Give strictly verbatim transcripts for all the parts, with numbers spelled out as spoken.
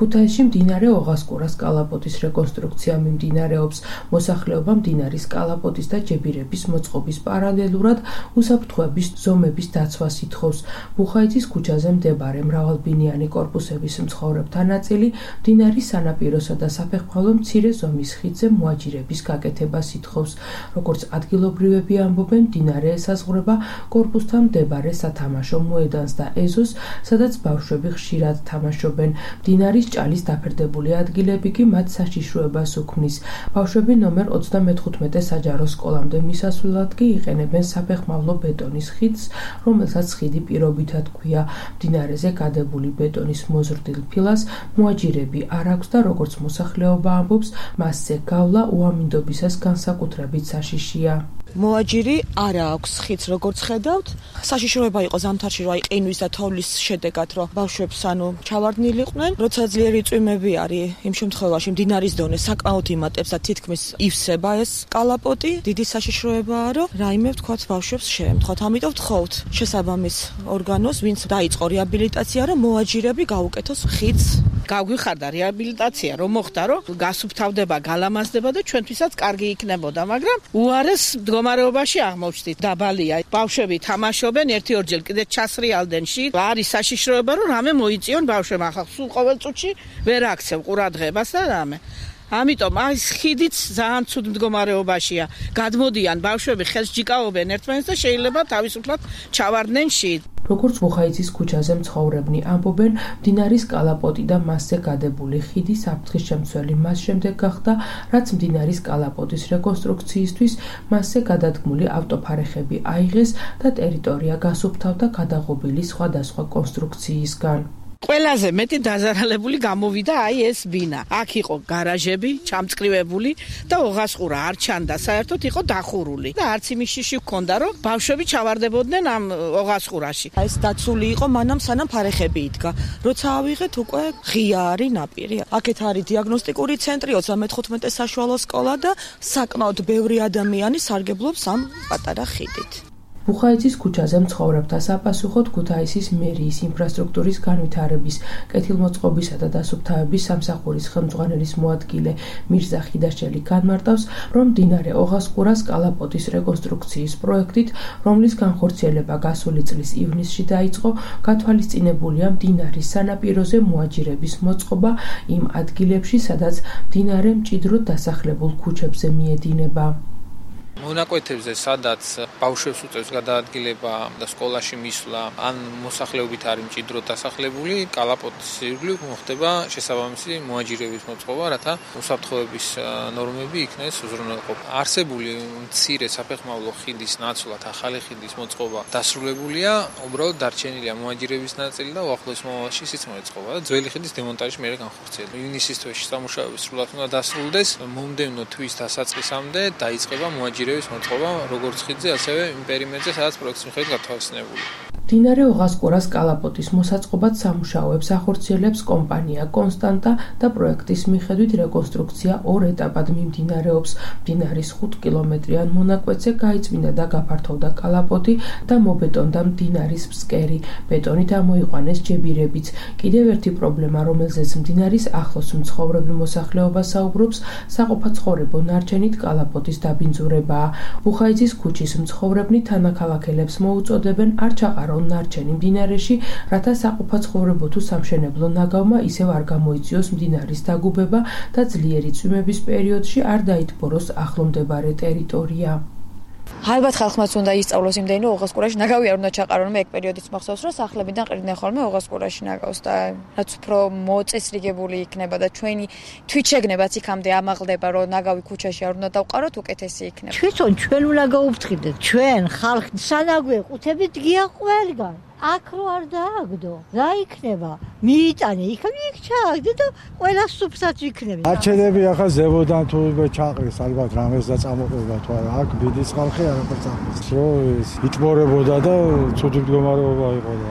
ქუთაისში მდინარე ოღასკურას კალაპოტის რეკონსტრუქცია მიმდინარეობს. მოსახლეობა მდინარის კალაპოტის და ჯებირების მოწყობის პარალელურად უსაფრთხოების ზომების დაცვას ითხოვს. ბუხაიძის ქუჩაზე მდებარე მრავალბინიანი კორპუსების მცხოვრებთა ნაწილი მდინარის სანაპიროსა და საფეხმავლო მცირე ზომის ხიდზე მოაჯირების გაკეთებას ითხოვს. როგორც ადგილობრივები ამბობენ, მდინარე ესაზღვრება კორპუსთან მდებარე სათამაშო მოედანს და ეზოს, სადაც ბავშვები ხშირად თამაშობენ. მდინარის ჭალის დაფერდებული ადგილები კი მათ საშიშროებას უქმნის. ბავშვები ნომერ ოცდამეთხუთმეტე საჯარო სკოლამდე მისასვლელად კი იყენებენ საფეხმავლო ბეტონის ხიდს, რომელსაც ხიდი პირობითად ჰქვია. მდინარეზე გადებული ბეტონის მოზრდილ ფილას მოაჯირები არ აქვს და როგორც მოსახლეობა ამბობს, მასზე გავლა უამინდობისას განსაკუთრებით საშიშია. მოაჯირი არა აქვს ხიდს, როგორც ხედავთ. საშიშროება იყო ზამთარში, რომ აი ყინვის და თოვლის შედეგად, რომ ბავშვებს ანუ ჩავარდნილიყვნენ. როცა ძლიერი წვიმები არის, იმ შემთხვევაში მდინარის დონე საკმაოდ იმატებს და თითქმის ივსება ეს კალაპოტი. დიდი საშიშროებაა, რომ რაიმე ვთქვათ ბავშვებს შეემთხვათ. ამიტომ ვთხოვთ შესაბამის ორგანოს, ვინც დაიწყო რეაბილიტაცია, რომ მოაჯირები გაუკეთოს ხიდს. გაგვიხარდა რეაბილიტაცია, რომ მოხდა, რომ გასუფთავდება, გალამაზდება და ჩვენთვისაც კარგი იქნებოდა, მაგრამ უარეს მდგომარეობაში აღმოჩნდით. დაბალია. ბავშვები თამაშობენ, ერთი ორჯერ კიდე ჩასრიალდნენ ში. არის საშიშროება, რომ რამე მოიწიონ ბავშვებმა. ახლა სულ ყოველ წუთში ვერ აქცევ ყურადღებას და რამე. ამიტომ აი ხიდიც ძალიან ცუდ მდგომარეობაშია. გადმოდიან ბავშვები, ხელს ჯიკაობენ ერთმანეთს და შეიძლება თავისუფლად ჩავარდნენ ში. როგორც ბუხაიძის ქუჩაზე მცხოვრებნი ამბობენ, მდინარის კალაპოტი და მასზე გადებული ხიდი საფრთხის შემცველი მას შემდეგ გახდა, რაც მდინარის კალაპოტის რეკონსტრუქციისთვის მასზე გადადგმული ავტოფარეხები აიღეს და ტერიტორია გასუფთავდა გადაღობილი სხვადასხვა კონსტრუქციისგან. ყველაზე მეტი დაზარალებული გამოვიდა აი ეს ბინა. აქ იყო გარაჟები, ჩამწკრივებული და ოღასყურა არ ჩანდა, საერთოდ იყო დახურული. და არც იმის შიში ჰქონდა, რომ ბავშვები ჩავარდებოდნენ ამ ოღასყურაში. ეს დაცული იყო მანამ სანამ ფარეხები იდგა. როცა ავიღეთ, უკვე ღია არის ნაპირი. აქეთ არის დიაგნოსტიკური ცენტრი, ოცდამეთხუთმეტე საშუალო სკოლა და საკმაოდ ბევრი ადამიანი სარგებლობს ამ პატარა ხიდით. ბუხაიძის ქუჩაზე მცხოვრებთა საპასუხოდ ქუთაისის მერიის ინფრასტრუქტურის განვითარების, კეთილმოწყობისა და დასუფთავების სამსახურის ხელმძღვანელის მოადგილე მირზა ხიდაშელი განმარტავს, რომ მდინარე ოღასყურას კალაპოტის რეკონსტრუქციის პროექტით, რომლის განხორციელება გასული წლის ივნისში დაიწყო, გათვალისწინებულია მდინარის სანაპიროზე მოაჯირების მოწყობა იმ ადგილებში, სადაც მდინარე მჭიდროდ დასახლებულ ქუჩებზე მიედინება. მონაკვეთებზე, სადაც ბავშვებს უწევს გადაადგილება და სკოლაში მისვლა, ან მოსახლეობით არის მჭიდროდ დასახლებული, კალაპოტის ირგვლივ მოხდება შესაბამისი მოაჯირების მოწყობა, რათა უსაფრთხოების ნორმები იქნეს უზრუნველყოფა. არსებული მცირე საფეხმავლო ხიდის ნაცვლად ახალი ხიდის მოწყობა დასრულებულია, უბრალოდ დარჩენილია მოაჯირების ნაწილი და უახლოეს მომავალში ისიც მოეწყობა და ძველი ხიდის დემონტაჟი მერე განხორციელდება. ივნისის თვეში სამუშაოები სრულად უნდა დასრულდეს, მომდევნო თვის დასაწყისამდე დაიწყება მოაჯირების მოწყობა როგორც ხიდზე, ასევე იმ პერიმეტრზე, სადაც პროექტის მიხედვით გათვალისწინებული. მდინარე ოღასყურას კალაპოტის მოსაწყობად სამუშაოებს ახორციელებს კომპანია კონსტანტა და პროექტის მიხედვით რეკონსტრუქცია ორ ეტაპად მიმდინარეობს. მდინარის ხუთ კილომეტრიან მონაკვეთზე გაიწმინდა და გაფართოვდა კალაპოტი და მობეტონდა მდინარის ფსკერი. ბეტონით ამოიყვანეს ჯებირებიც. კიდევ ერთი პრობლემა, რომელზეც მდინარის ახლოს მცხოვრები მოსახლეობა საუბრობს, საყოფაცხოვრებო ნარჩენით კალაპოტის დაბინძურებაა. ბუხაიძის ქუჩის მცხოვრებნი თანაქალაქელებს მოუწოდებენ არ ჩაყარონ ნარჩენი მდინარეში, რათა საყოფაცხოვრებო თუ სამშენებლო ნაგავმა ისევ არ გამოიწვიოს მდინარის დაგუბება და ძლიერი წვიმების პერიოდში არ დაიტბოროს ახლომდებარე ტერიტორია. ალბათ ხალხმაც უნდა ისწავლოს იმდენი, რომ ოღასყურაში ნაგავი არ უნდა ჩაყარონ. მე ეგ პერიოდიც მახსოვს, რომ სახლებიდან ყრიდნენ ხოლმე ოღასყურაში ნაგავს და რაც უფრო მოწესრიგებული იქნება და ჩვენი თვითშეგნებაც იქამდე ამაღლდება, რომ ნაგავი ქუჩაში არ უნდა დავყაროთ, უკეთესი იქნება. თვითონ ჩვენ უნდა გავუფრთხილდეთ, ჩვენ ხალხ სანაგვე ყუთებით გია ყველგან. აქ რო არ დააგდო, რა იქნება? მიიტანე, იქ იქ ჩააგდე და ყველა სუფსაც იქნება. არჩენები ახლა ზებოდან თუ ჩაყრის, ალბათ რამეს და წამოყვება თუ არა, აქ ბიდის ხალხი არაფერს აღწევს. რო იტბორებოდა და ცუდი მდგომარეობა იყო და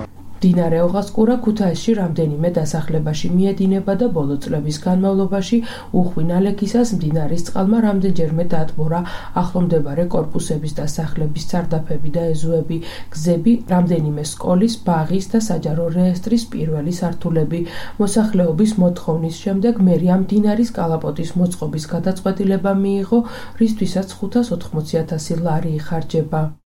მდინარე ოღასკურა ქუთაისში რამდენიმე დასახლებაში მიედინება და ბოლო წლების განმავლობაში უხვი ნალექისას მდინარის წყალმა რამდენჯერმე დაატბორა ახლომდებარე კორპუსების და სახლების სარდაფები და ეზოები, გზები, რამდენიმე სკოლის, ბაღის და საჯარო რეესტრის პირველი სართულები. მოსახლეობის მოთხოვნის შემდეგ მერია მდინარის კალაპოტის მოწყობის გადაწყვეტილება მიიღო, რისთვისაც ხუთას ოთხმოცი ათასი ლარი იხარჯება.